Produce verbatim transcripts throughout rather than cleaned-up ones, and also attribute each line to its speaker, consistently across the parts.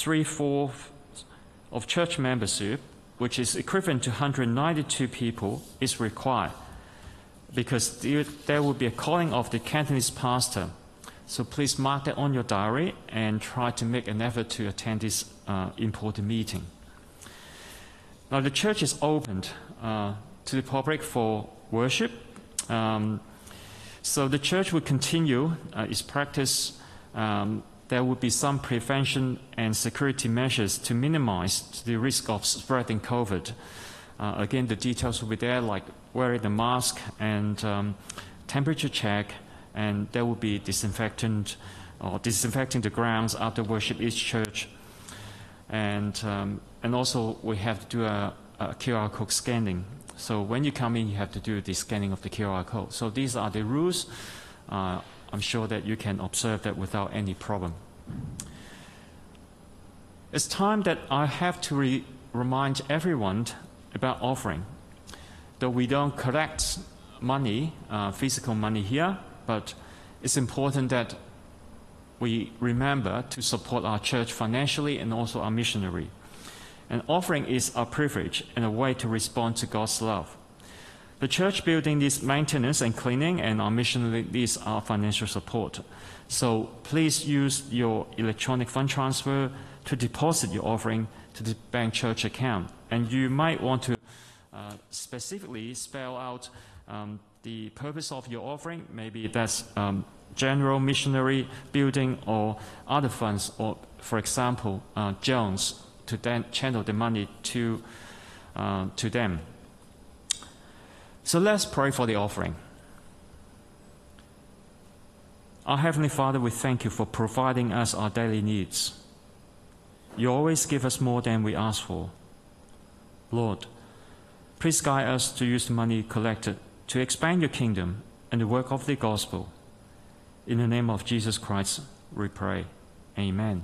Speaker 1: three-fourths of church membership, which is equivalent to one hundred ninety-two people, is required, because there will be a calling of the Cantonese pastor. So please mark that on your diary and try to make an effort to attend this uh, important meeting. Now the church is opened uh, to the public for worship. Um, so the church will continue uh, its practice. Um, there will be some prevention and security measures to minimize the risk of spreading COVID. Uh, again, the details will be there, like wearing the mask and um, temperature check, and there will be disinfectant or disinfecting the grounds after worship each church. And, um, and also we have to do a, a Q R code scanning. So when you come in, you have to do the scanning of the Q R code. So these are the rules. Uh, I'm sure that you can observe that without any problem. It's time that I have to re remind everyone about offering. Though we don't collect money, uh, physical money here, but it's important that we remember to support our church financially and also our missionary. And offering is our privilege and a way to respond to God's love. The church building needs maintenance and cleaning, and our missionary needs our financial support. So please use your electronic fund transfer to deposit your offering to the bank church account. And you might want to uh, specifically spell out um, the purpose of your offering. Maybe that's um, general missionary building or other funds, or for example, uh, Jones, to then channel the money to, uh, to them. So let's pray for the offering. Our Heavenly Father, we thank you for providing us our daily needs. You always give us more than we ask for. Lord, please guide us to use the money collected to expand your kingdom and the work of the gospel. In the name of Jesus Christ, we pray. Amen.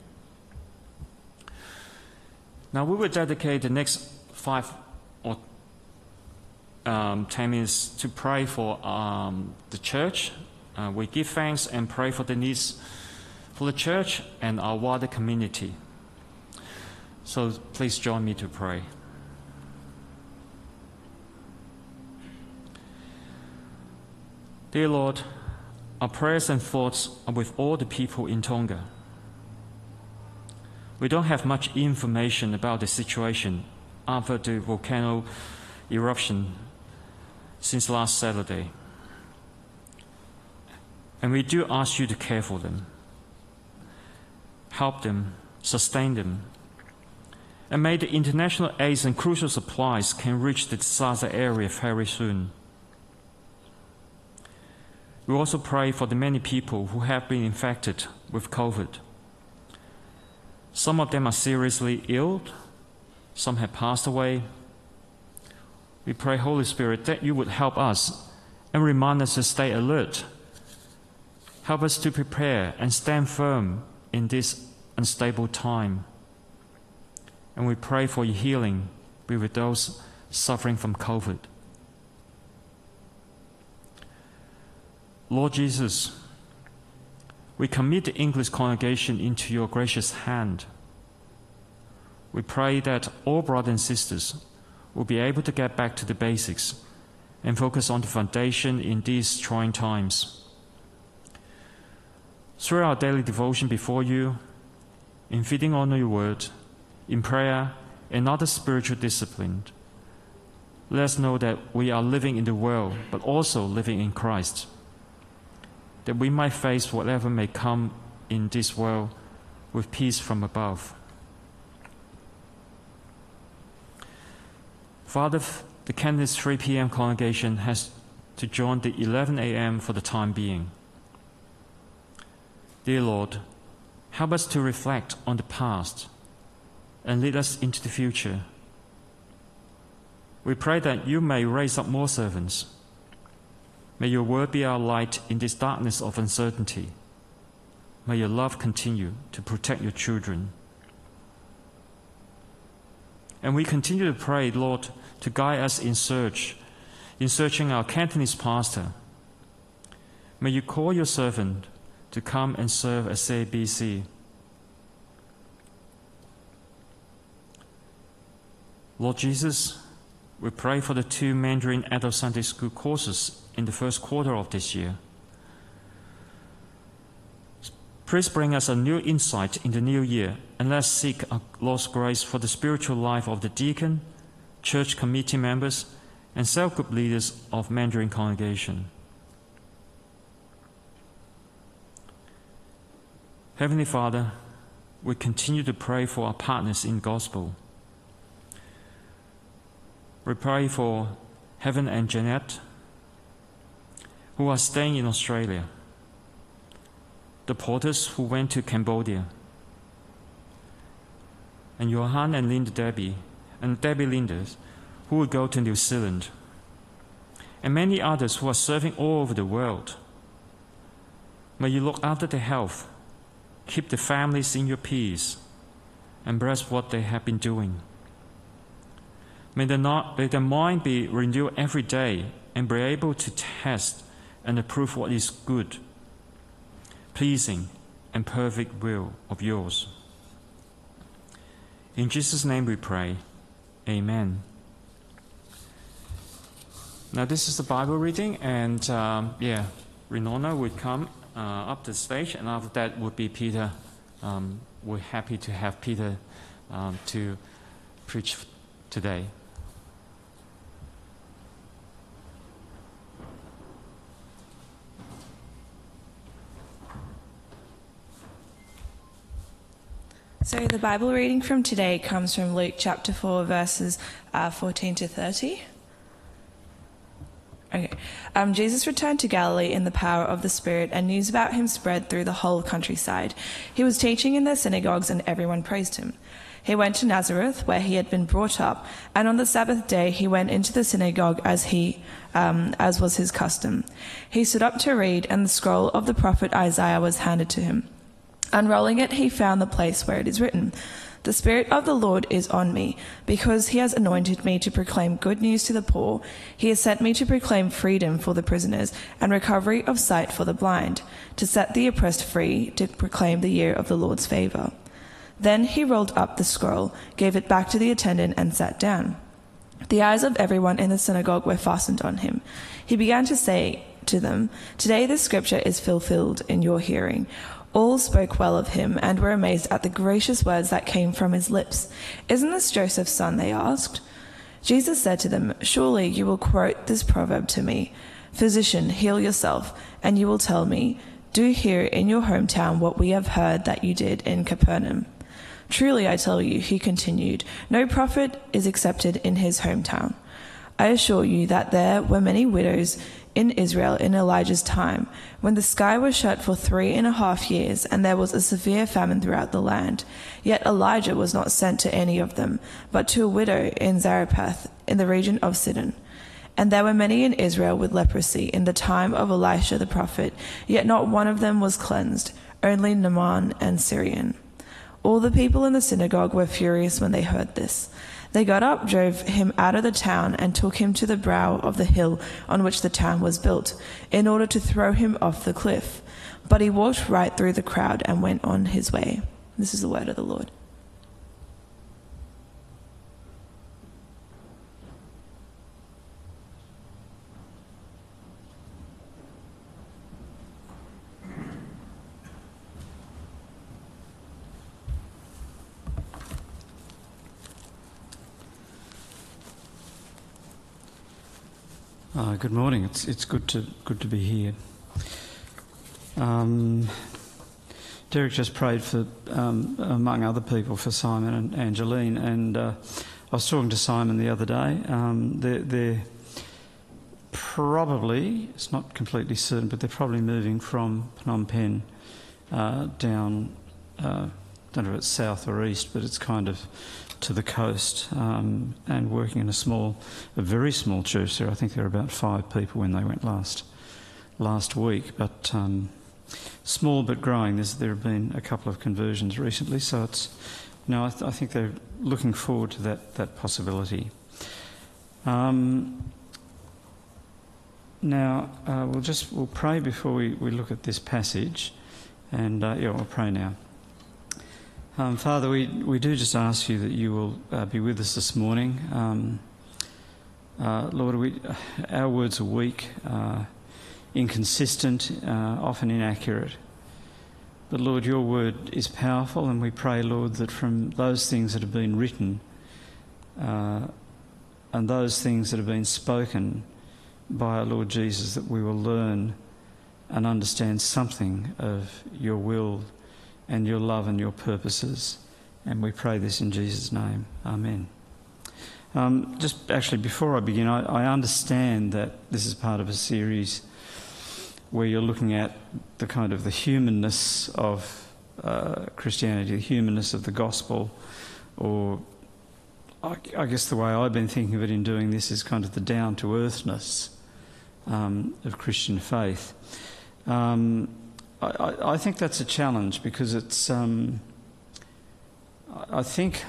Speaker 1: Now we will dedicate the next five or um, ten minutes to pray for um, the church. Uh, we give thanks and pray for the needs for the church and our wider community. So please join me to pray. Dear Lord, our prayers and thoughts are with all the people in Tonga. We don't have much information about the situation after the volcano eruption since last Saturday. And we do ask you to care for them, help them, sustain them, and may the international aids and crucial supplies can reach the disaster area very soon. We also pray for the many people who have been infected with COVID. Some of them are seriously ill, some have passed away. We pray, Holy Spirit, that you would help us and remind us to stay alert. Help us to prepare and stand firm in this unstable time. And we pray for your healing be with those suffering from COVID. Lord Jesus, we commit the English congregation into your gracious hand. We pray that all brothers and sisters will be able to get back to the basics and focus on the foundation in these trying times. Through our daily devotion before you, in feeding on your word, in prayer, and other spiritual discipline, let us know that we are living in the world, but also living in Christ, that we might face whatever may come in this world with peace from above. Father, the Cantonese three p m congregation has to join the eleven a m for the time being. Dear Lord, help us to reflect on the past and lead us into the future. We pray that you may raise up more servants. May your word be our light in this darkness of uncertainty. May your love continue to protect your children. And we continue to pray, Lord, to guide us in search, in searching our Cantonese pastor. May you call your servant to come and serve as C A B C. Lord Jesus, we pray for the two Mandarin Adult Sunday School courses in the first quarter of this year. Please bring us a new insight in the new year, and let's seek Lord's grace for the spiritual life of the deacon, church committee members, and cell group leaders of Mandarin congregation. Heavenly Father, we continue to pray for our partners in gospel. We pray for Heaven and Jeanette, who are staying in Australia, the Porters who went to Cambodia, and Johan and Linda Debbie, and Debbie Linders, who will go to New Zealand, and many others who are serving all over the world. May you look after their health, keep the families in your peace, and bless what they have been doing. May their, not, may their mind be renewed every day and be able to test and approve what is good, pleasing, and perfect will of yours. In Jesus' name we pray. Amen. Now this is the Bible reading, and um, yeah, Renona would come uh, up the stage, and after that would be Peter. Um, we're happy to have Peter um, to preach today.
Speaker 2: So the Bible reading from today comes from Luke chapter four, verses uh, fourteen to thirty. Okay. Um, Jesus returned to Galilee in the power of the Spirit, and news about him spread through the whole countryside. He was teaching in their synagogues, and everyone praised him. He went to Nazareth, where he had been brought up, and on the Sabbath day he went into the synagogue as he, um, as was his custom. He stood up to read, and the scroll of the prophet Isaiah was handed to him. Unrolling it, he found the place where it is written, "The Spirit of the Lord is on me, because he has anointed me to proclaim good news to the poor. He has sent me to proclaim freedom for the prisoners and recovery of sight for the blind, to set the oppressed free, to proclaim the year of the Lord's favor." Then he rolled up the scroll, gave it back to the attendant, and sat down. The eyes of everyone in the synagogue were fastened on him. He began to say to them, "Today this scripture is fulfilled in your hearing." All spoke well of him and were amazed at the gracious words that came from his lips. "Isn't this Joseph's son?" they asked. Jesus said to them, "Surely you will quote this proverb to me, 'Physician, heal yourself,' and you will tell me, 'Do here in your hometown what we have heard that you did in Capernaum.' Truly I tell you," he continued, "no prophet is accepted in his hometown. I assure you that there were many widows in Israel in Elijah's time, when the sky was shut for three and a half years, and there was a severe famine throughout the land. Yet Elijah was not sent to any of them, but to a widow in Zarephath, in the region of Sidon. And there were many in Israel with leprosy in the time of Elisha the prophet, yet not one of them was cleansed, only Naaman and Syrian." All the people in the synagogue were furious when they heard this. They got up, drove him out of the town, and took him to the brow of the hill on which the town was built, in order to throw him off the cliff. But he walked right through the crowd and went on his way. This is the word of the Lord.
Speaker 3: Uh, good morning. It's it's good to good to be here. Um, Derek just prayed for, um, among other people, for Simon and Angeline, and uh, I was talking to Simon the other day. Um, they're, they're probably, it's not completely certain, but they're probably moving from Phnom Penh uh, down. Uh, don't know if it's south or east, but it's kind of to the coast, um, and working in a small, a very small church there. I think there were about five people when they went last last week, but um, small but growing. There's, there have been a couple of conversions recently, so it's, you know, I, th- I think they're looking forward to that that possibility. Um, now uh, we'll just we'll pray before we, we look at this passage, and uh, yeah, we'll pray now. Um, Father, we, we do just ask you that you will uh, be with us this morning. Um, uh, Lord, we, our words are weak, uh, inconsistent, uh, often inaccurate. But Lord, your word is powerful, and we pray, Lord, that from those things that have been written uh, and those things that have been spoken by our Lord Jesus, that we will learn and understand something of your will and your love and your purposes. And we pray this in Jesus' name. Amen. Um, just actually, before I begin, I, I understand that this is part of a series where you're looking at the kind of the humanness of uh, Christianity, the humanness of the gospel, or I, I guess the way I've been thinking of it in doing this is kind of the down-to-earthness um, of Christian faith. Um, I, I think that's a challenge because it's, um, I think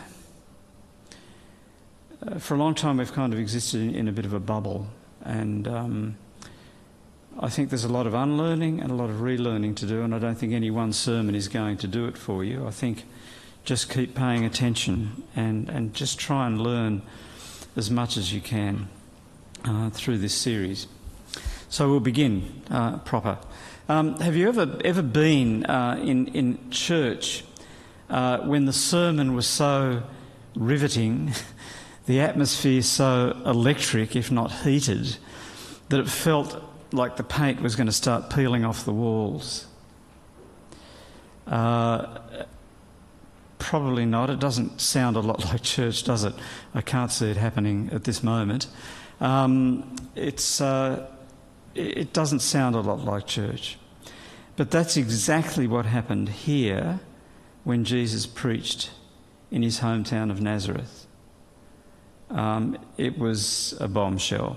Speaker 3: uh, for a long time we've kind of existed in, in a bit of a bubble, and um, I think there's a lot of unlearning and a lot of relearning to do, and I don't think any one sermon is going to do it for you. I think just keep paying attention and, and just try and learn as much as you can uh, through this series. So we'll begin uh, proper. Um, have you ever ever been uh, in in church uh, when the sermon was so riveting, the atmosphere so electric, if not heated, that it felt like the paint was going to start peeling off the walls? Uh, probably not. It doesn't sound a lot like church, does it? I can't see it happening at this moment. Um, it's uh, it doesn't sound a lot like church. But that's exactly what happened here when Jesus preached in his hometown of Nazareth. Um, it was a bombshell.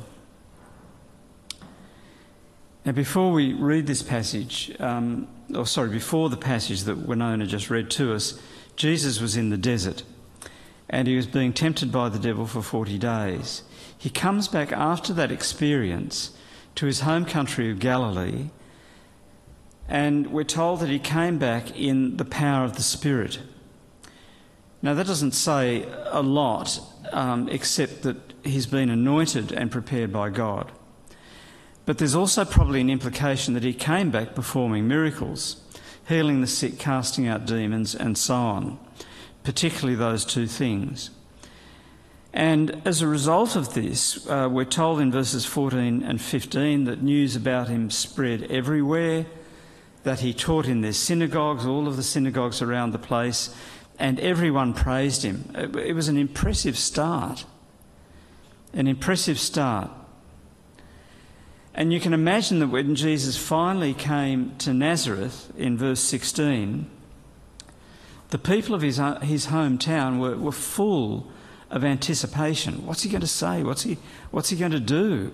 Speaker 3: Now, before we read this passage, um, or sorry, before the passage that Winona just read to us, Jesus was in the desert and he was being tempted by the devil for forty days. He comes back after that experience to his home country of Galilee, and we're told that he came back in the power of the Spirit. Now, that doesn't say a lot, um, except that he's been anointed and prepared by God. But there's also probably an implication that he came back performing miracles, healing the sick, casting out demons, and so on, particularly those two things. And as a result of this, uh, we're told in verses fourteen and fifteen that news about him spread everywhere, that he taught in their synagogues, all of the synagogues around the place, and everyone praised him. It, it was an impressive start, an impressive start. And you can imagine that when Jesus finally came to Nazareth in verse sixteen, the people of his, his hometown were, were full of anticipation. What's he going to say? What's he, what's he going to do?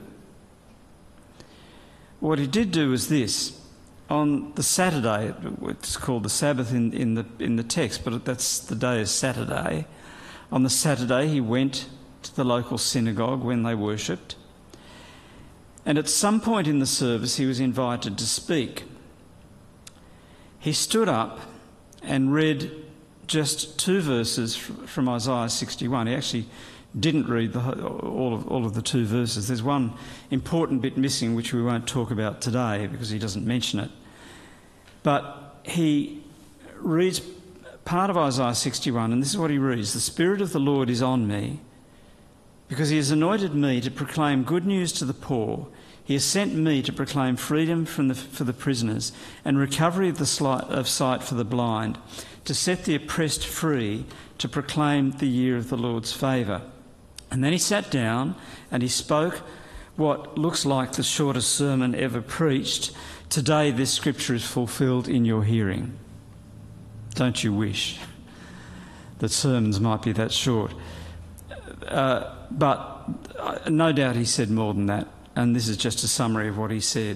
Speaker 3: What he did do was this. On the Saturday, it's called the Sabbath in, in, the, in the text, but that's the day is Saturday. On the Saturday, he went to the local synagogue when they worshipped. And at some point in the service, he was invited to speak. He stood up and read just two verses from Isaiah sixty-one. He actually didn't read the, all of all of the two verses. There's one important bit missing which we won't talk about today because he doesn't mention it. But he reads part of Isaiah sixty-one, and this is what he reads: "The Spirit of the Lord is on me, because he has anointed me to proclaim good news to the poor. He has sent me to proclaim freedom from the, for the prisoners and recovery of the sight, of sight for the blind, to set the oppressed free, to proclaim the year of the Lord's favour." And then he sat down and he spoke what looks like the shortest sermon ever preached. "Today this scripture is fulfilled in your hearing." Don't you wish that sermons might be that short? Uh, but uh, no doubt he said more than that, and this is just a summary of what he said.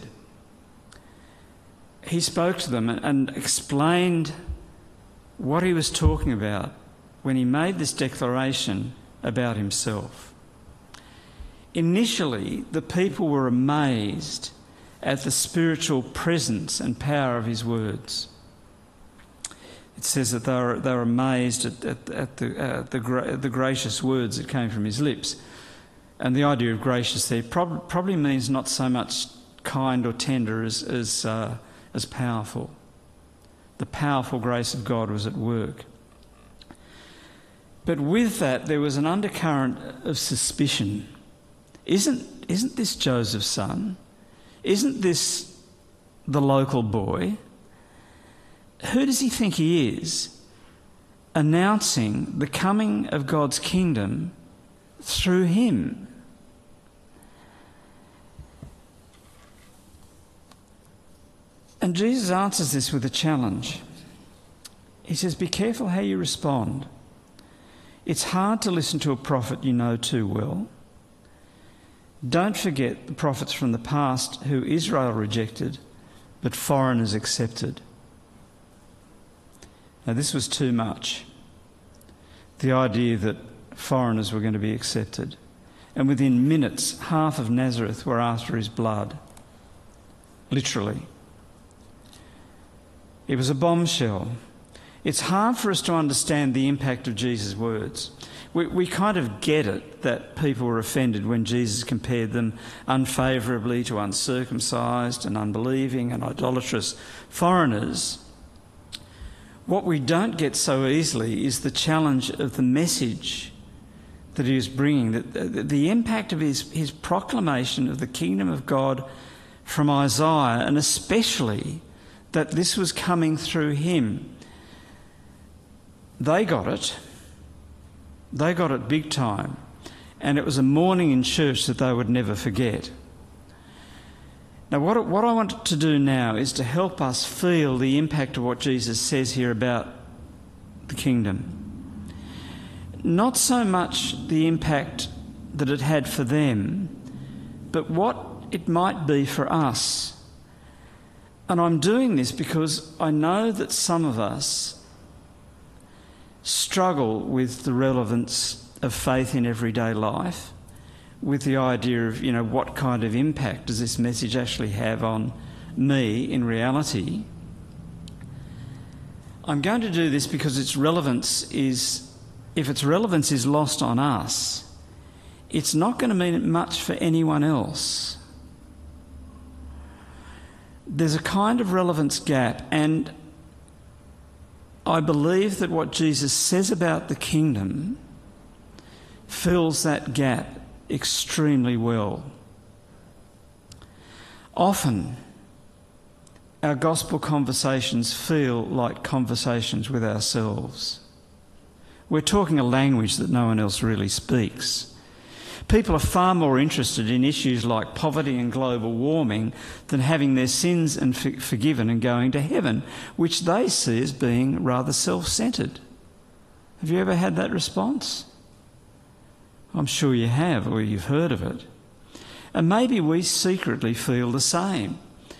Speaker 3: He spoke to them and, and explained what he was talking about when he made this declaration about himself. Initially, the people were amazed at the spiritual presence and power of his words. It says that they were, they were amazed at, at, at, the, uh, the, gra- the gracious words that came from his lips. And the idea of gracious there prob- probably means not so much kind or tender as, as, uh, as powerful. The powerful grace of God was at work. But with that, there was an undercurrent of suspicion. Isn't, isn't this Joseph's son? Isn't this the local boy? Who does he think he is, announcing the coming of God's kingdom through him? And Jesus answers this with a challenge. He says, be careful how you respond. It's hard to listen to a prophet you know too well. Don't forget the prophets from the past who Israel rejected, but foreigners accepted. Now, this was too much. The idea that foreigners were going to be accepted. And within minutes, half of Nazareth were after his blood. Literally. It was a bombshell. It's hard for us to understand the impact of Jesus' words. We, we kind of get it that people were offended when Jesus compared them unfavourably to uncircumcised and unbelieving and idolatrous foreigners. What we don't get so easily is the challenge of the message that he was bringing, that the, the impact of his, his proclamation of the kingdom of God from Isaiah, and especially that this was coming through him. They got it. They got it big time. And it was a morning in church that they would never forget. Now, what, what I want to do now is to help us feel the impact of what Jesus says here about the kingdom. Not so much the impact that it had for them, but what it might be for us. And I'm doing this because I know that some of us struggle with the relevance of faith in everyday life, with the idea of, you know, what kind of impact does this message actually have on me in reality. I'm going to do this because its relevance is, if its relevance is lost on us, it's not going to mean much for anyone else. There's a kind of relevance gap, and I believe that what Jesus says about the kingdom fills that gap extremely well. Often, our gospel conversations feel like conversations with ourselves. We're talking a language that no one else really speaks. People are far more interested in issues like poverty and global warming than having their sins and for- forgiven and going to heaven, which they see as being rather self-centred. Have you ever had that response? I'm sure you have, or you've heard of it. And maybe we secretly feel the same.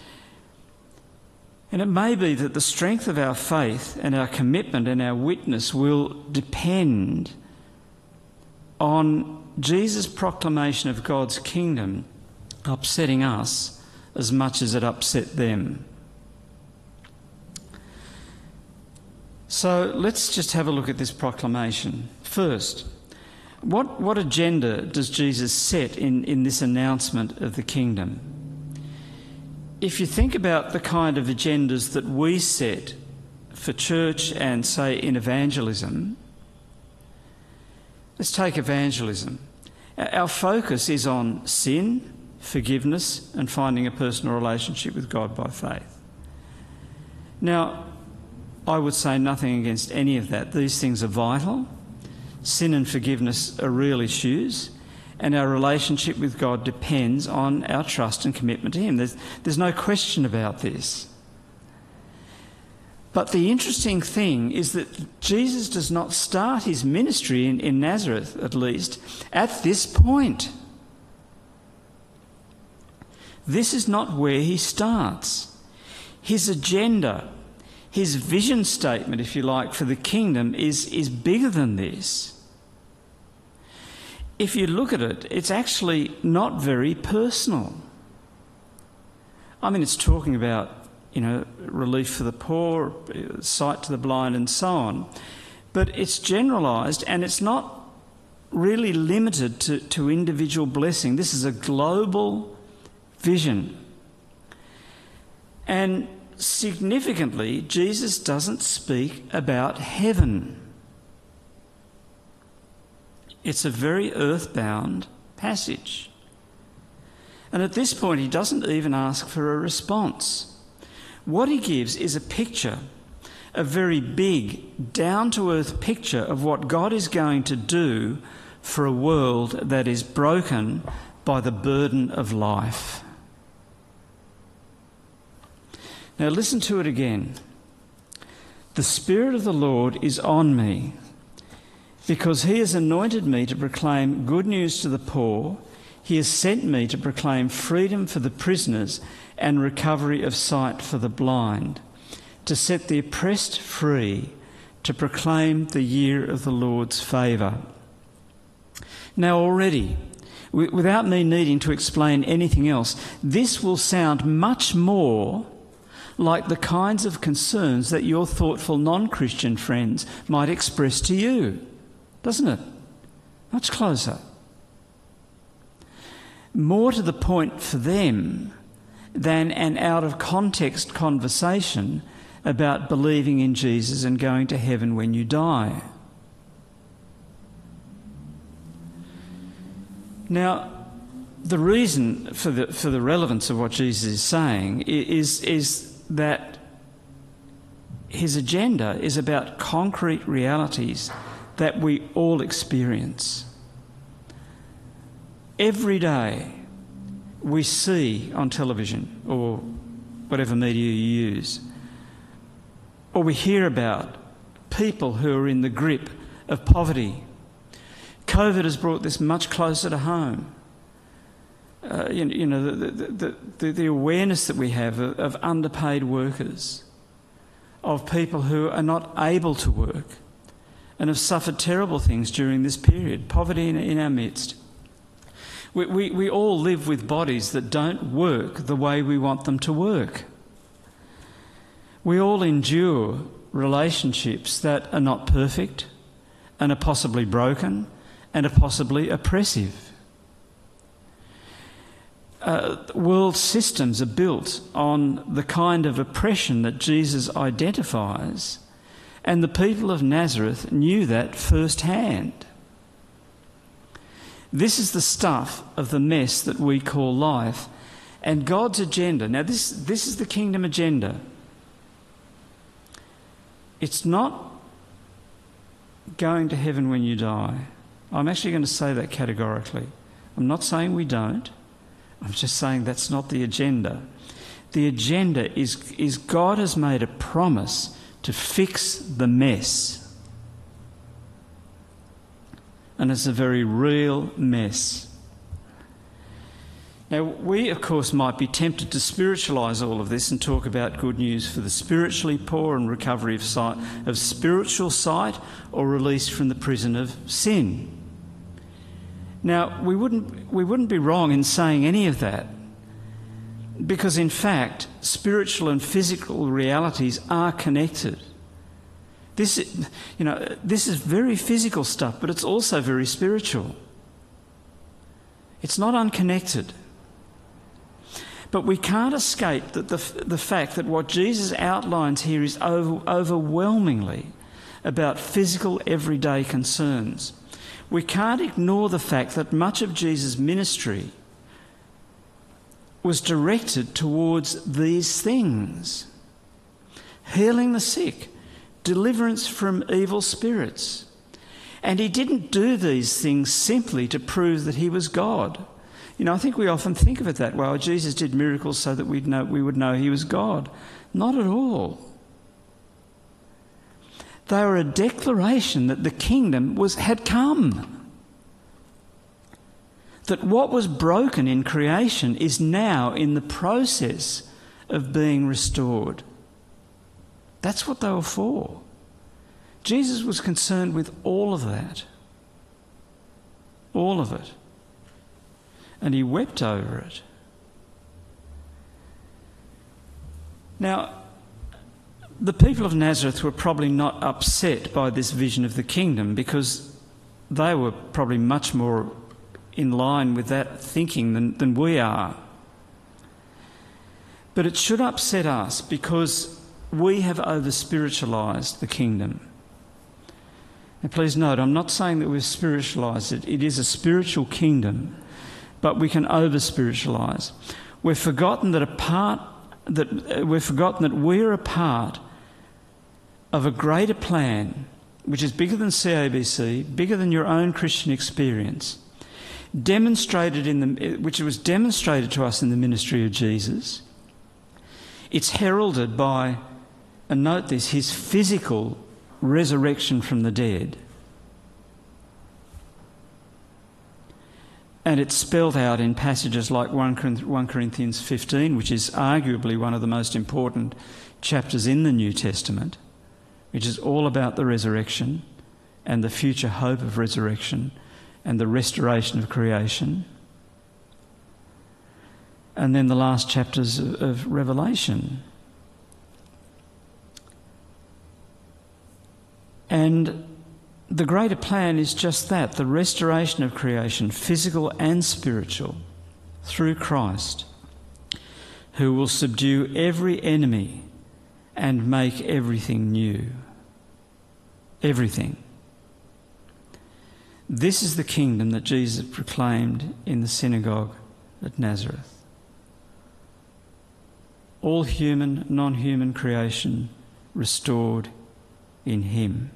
Speaker 3: And it may be that the strength of our faith and our commitment and our witness will depend on Jesus' proclamation of God's kingdom upsetting us as much as it upset them. So let's just have a look at this proclamation. First, what, what agenda does Jesus set in, in this announcement of the kingdom? If you think about the kind of agendas that we set for church and, say, in evangelism, let's take evangelism. Our focus is on sin, forgiveness, and finding a personal relationship with God by faith. Now, I would say nothing against any of that. These things are vital. Sin and forgiveness are real issues, and our relationship with God depends on our trust and commitment to Him. There's, there's no question about this. But the interesting thing is that Jesus does not start his ministry in, in Nazareth, at least, at this point. This is not where he starts. His agenda, his vision statement, if you like, for the kingdom is, is bigger than this. If you look at it, it's actually not very personal. I mean, it's talking about, you know, relief for the poor, sight to the blind and so on. But it's generalised, and it's not really limited to, to individual blessing. This is a global vision. And significantly, Jesus doesn't speak about heaven. It's a very earthbound passage. And at this point, he doesn't even ask for a response. What he gives is a picture, a very big, down-to-earth picture of what God is going to do for a world that is broken by the burden of life. Now listen to it again. The Spirit of the Lord is on me, because he has anointed me to proclaim good news to the poor. He has sent me to proclaim freedom for the prisoners and recovery of sight for the blind, to set the oppressed free, to proclaim the year of the Lord's favour. Now already, w- without me needing to explain anything else, this will sound much more like the kinds of concerns that your thoughtful non-Christian friends might express to you, doesn't it? Much closer. More to the point for them than an out-of-context conversation about believing in Jesus and going to heaven when you die. Now, the reason for the for the relevance of what Jesus is saying is, is that his agenda is about concrete realities that we all experience. Every day we see on television or whatever media you use, or we hear about people who are in the grip of poverty. COVID has brought this much closer to home. Uh, you, you know, the, the, the, the awareness that we have of, of underpaid workers, of people who are not able to work and have suffered terrible things during this period, poverty in, in our midst. We, we, we all live with bodies that don't work the way we want them to work. We all endure relationships that are not perfect and are possibly broken and are possibly oppressive. Uh, world systems are built on the kind of oppression that Jesus identifies, and the people of Nazareth knew that firsthand. This is the stuff of the mess that we call life, and God's agenda. Now this, this is the kingdom agenda. It's not going to heaven when you die. I'm actually going to say that categorically. I'm not saying we don't. I'm just saying that's not the agenda. The agenda is, is God has made a promise to fix the mess. And it's a very real mess. Now, we, of course, might be tempted to spiritualise all of this and talk about good news for the spiritually poor and recovery of sight, of spiritual sight, or release from the prison of sin. Now, we wouldn't, we wouldn't be wrong in saying any of that, because in fact, spiritual and physical realities are connected. This, you know, this is very physical stuff, but it's also very spiritual. It's not unconnected. But we can't escape that the, the fact that what Jesus outlines here is over, overwhelmingly about physical everyday concerns. We can't ignore the fact that much of Jesus' ministry was directed towards these things: healing the sick, deliverance from evil spirits. And he didn't do these things simply to prove that he was God. You know, I think we often think of it that way. Well, Jesus did miracles so that we'd know, we would know he was God. Not at all. They were a declaration that the kingdom was had come. That what was broken in creation is now in the process of being restored. That's what they were for. Jesus was concerned with all of that. All of it. And he wept over it. Now, the people of Nazareth were probably not upset by this vision of the kingdom because they were probably much more in line with that thinking than, than we are. But it should upset us because we have over-spiritualised the kingdom. And please note, I'm not saying that we've spiritualised it. It is a spiritual kingdom, but we can over-spiritualise. We've forgotten that a part that uh, we've forgotten that we're a part of a greater plan, which is bigger than C A B C, bigger than your own Christian experience, demonstrated in the which was demonstrated to us in the ministry of Jesus. It's heralded by, and note this, his physical resurrection from the dead. And it's spelled out in passages like First Corinthians fifteen, which is arguably one of the most important chapters in the New Testament, which is all about the resurrection and the future hope of resurrection and the restoration of creation. And then the last chapters of, of Revelation. And the greater plan is just that, the restoration of creation, physical and spiritual, through Christ, who will subdue every enemy and make everything new. Everything. This is the kingdom that Jesus proclaimed in the synagogue at Nazareth. All human, non-human creation restored in him.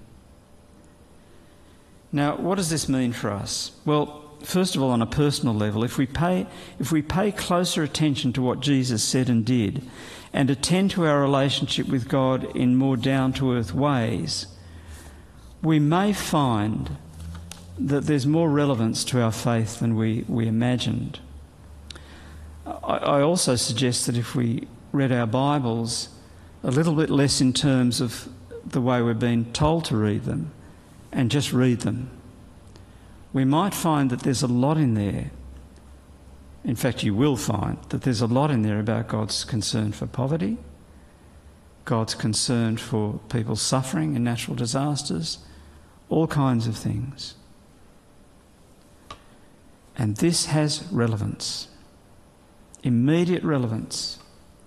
Speaker 3: Now, what does this mean for us? Well, first of all, on a personal level, if we pay if we pay closer attention to what Jesus said and did, and attend to our relationship with God in more down-to-earth ways, we may find that there's more relevance to our faith than we, we imagined. I, I also suggest that if we read our Bibles a little bit less in terms of the way we're being told to read them, and just read them, we might find that there's a lot in there. In fact, you will find that there's a lot in there about God's concern for poverty, God's concern for people suffering in natural disasters, all kinds of things. And this has relevance, immediate relevance.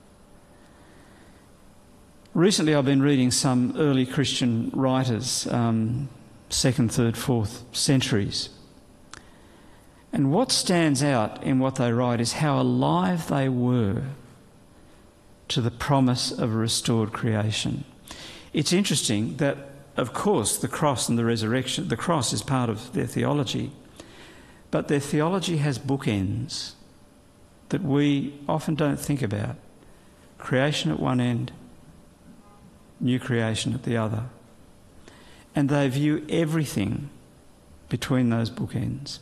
Speaker 3: Recently I've been reading some early Christian writers, um, second, third, fourth centuries. And what stands out in what they write is how alive they were to the promise of a restored creation. It's interesting that, of course, the cross and the resurrection, the cross is part of their theology, but their theology has bookends that we often don't think about. Creation at one end, new creation at the other. And they view everything between those bookends.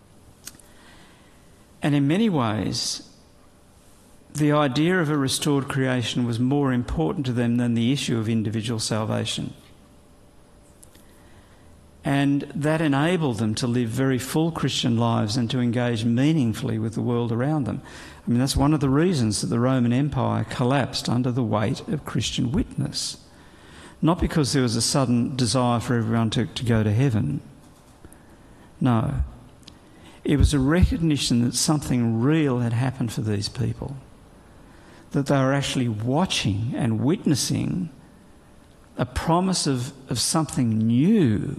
Speaker 3: And in many ways, the idea of a restored creation was more important to them than the issue of individual salvation. And that enabled them to live very full Christian lives and to engage meaningfully with the world around them. I mean, that's one of the reasons that the Roman Empire collapsed under the weight of Christian witness. Not because there was a sudden desire for everyone to, to go to heaven. No. It was a recognition that something real had happened for these people. That they were actually watching and witnessing a promise of, of something new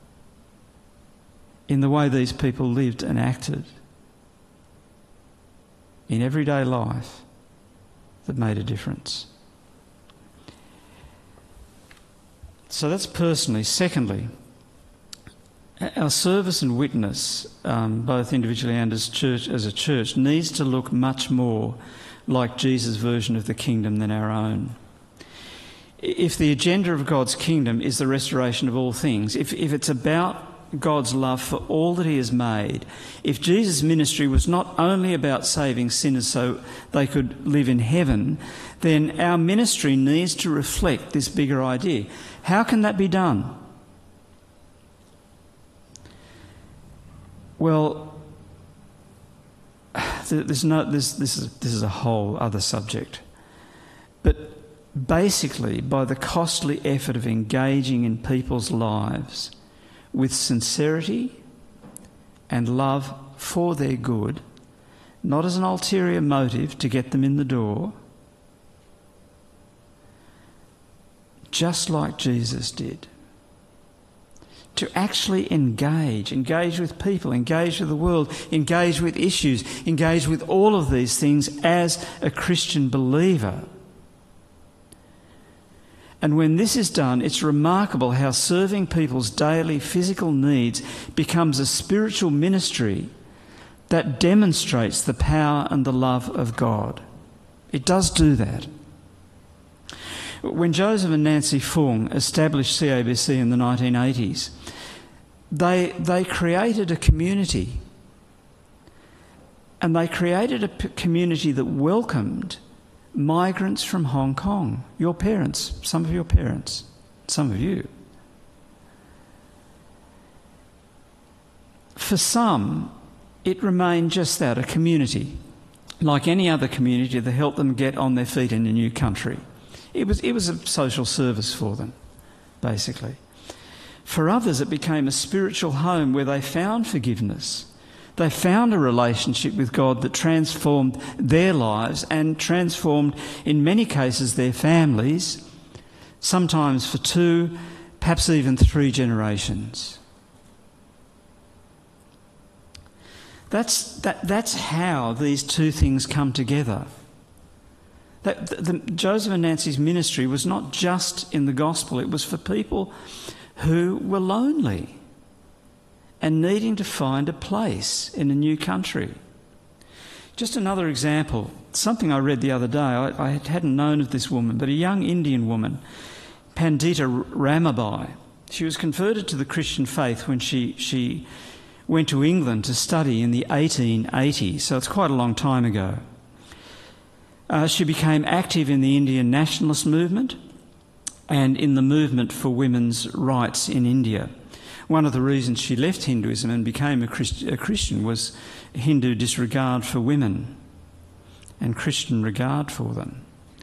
Speaker 3: in the way these people lived and acted in everyday life that made a difference. So that's personally. Secondly, our service and witness, um, both individually and as church, as a church, needs to look much more like Jesus' version of the kingdom than our own. If the agenda of God's kingdom is the restoration of all things, if, if it's about God's love for all that he has made, if Jesus' ministry was not only about saving sinners so they could live in heaven, then our ministry needs to reflect this bigger idea. How can that be done? Well, there's no, this, this, is, this is a whole other subject. But basically by the costly effort of engaging in people's lives with sincerity and love for their good, not as an ulterior motive to get them in the door, just like Jesus did. To actually engage, engage with people, engage with the world, engage with issues, engage with all of these things as a Christian believer. And when this is done, it's remarkable how serving people's daily physical needs becomes a spiritual ministry that demonstrates the power and the love of God. It does do that. When Joseph and Nancy Fung established C A B C in the nineteen eighties, they, they created a community. And they created a p- community that welcomed migrants from Hong Kong, your parents, some of your parents, some of you. For some, it remained just that, a community, like any other community that helped them get on their feet in a new country. It was, it was a social service for them, basically. For others, it became a spiritual home where they found forgiveness. They found a relationship with God that transformed their lives and transformed, in many cases, their families, sometimes for two, perhaps even three generations. That's, that, that's how these two things come together. That, the, the, Joseph and Nancy's ministry was not just in the gospel, it was for people who were lonely and needing to find a place in a new country. Just another example, something I read the other day. I, I hadn't known of this woman, but a young Indian woman, Pandita Ramabai. She was converted to the Christian faith when she, she went to England to study in the eighteen eighties, so it's quite a long time ago. Uh, she became active in the Indian nationalist movement and in the movement for women's rights in India. One of the reasons she left Hinduism and became a, Christ- a Christian was Hindu disregard for women and Christian regard for them.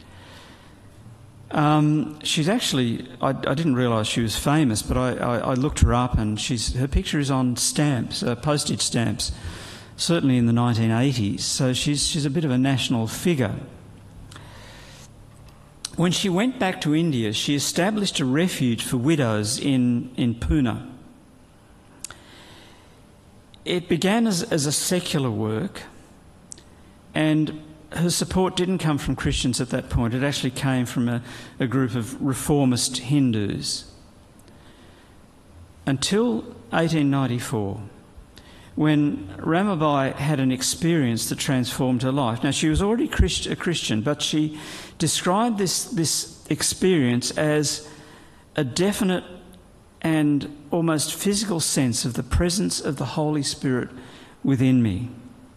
Speaker 3: Um, she's actually, I, I didn't realise she was famous, but I, I, I looked her up and she's, her picture is on stamps, uh, postage stamps, certainly in the nineteen eighties, so she's, she's a bit of a national figure. When she went back to India, she established a refuge for widows in, in Pune. It began as, as a secular work, and her support didn't come from Christians at that point. It actually came from a, a group of reformist Hindus. Until eighteen ninety-four, when Ramabai had an experience that transformed her life. Now, she was already Christ, a Christian, but she described this, this experience as a definite and almost physical sense of the presence of the Holy Spirit within me.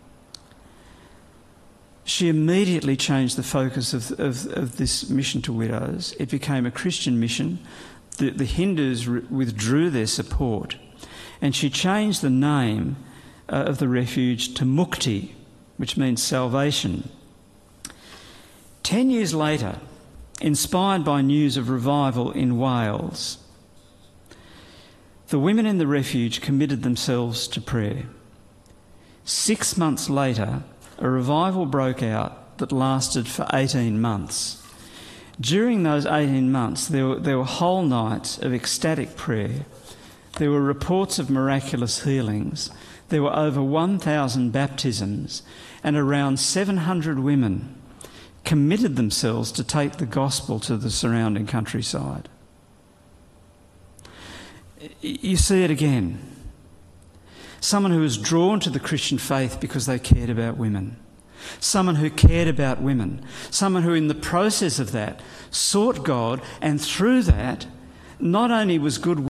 Speaker 3: She immediately changed the focus of, of, of this mission to widows. It became a Christian mission. The, the Hindus re- withdrew their support, and she changed the name uh, of the refuge to Mukti, which means salvation. Ten years later, inspired by news of revival in Wales, the women in the refuge committed themselves to prayer. Six months later, a revival broke out that lasted for eighteen months. During those eighteen months, there were, there were whole nights of ecstatic prayer. There were reports of miraculous healings. There were over one thousand baptisms, and around seven hundred women committed themselves to take the gospel to the surrounding countryside. You see it again. Someone who was drawn to the Christian faith because they cared about women. Someone who cared about women. Someone who in the process of that sought God, and through that not only was good